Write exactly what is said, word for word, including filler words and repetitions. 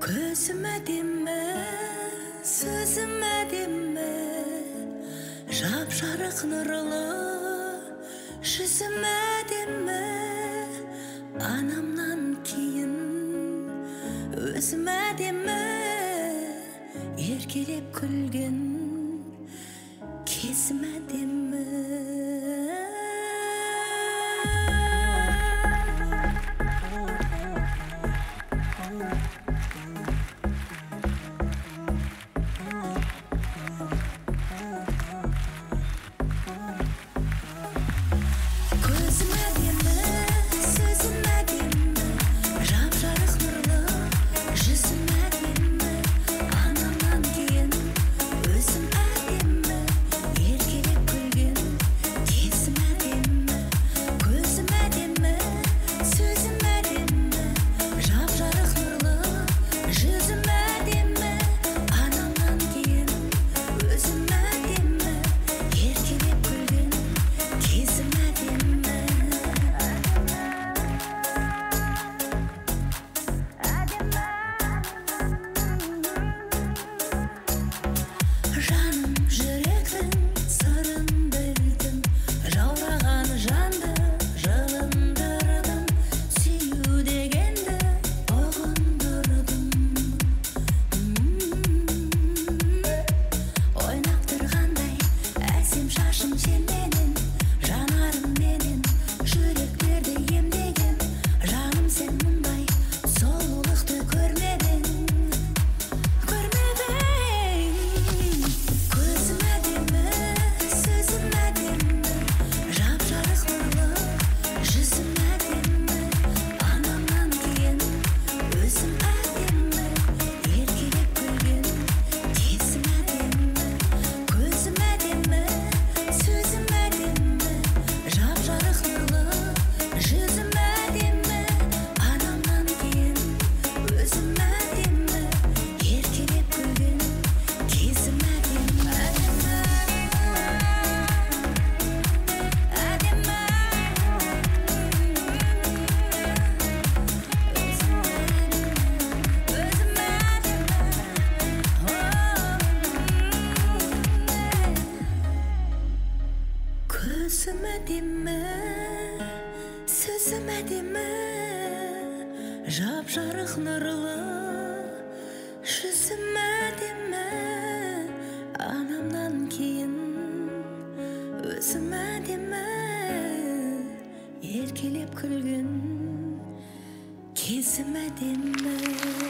Көзім әдемі, сөзім әдемі, жап-жарық нұрлы, жүзім әдемі. Анамнан кейін өзім әдемі, еркелеп күлген кезім әдемі. Көзім әдемі, сөзім әдемі, жап-жарық нұрлы, жүзім әдемі. Анамнан кейін өзім әдемі, еркелеп күлген кезім әдемі.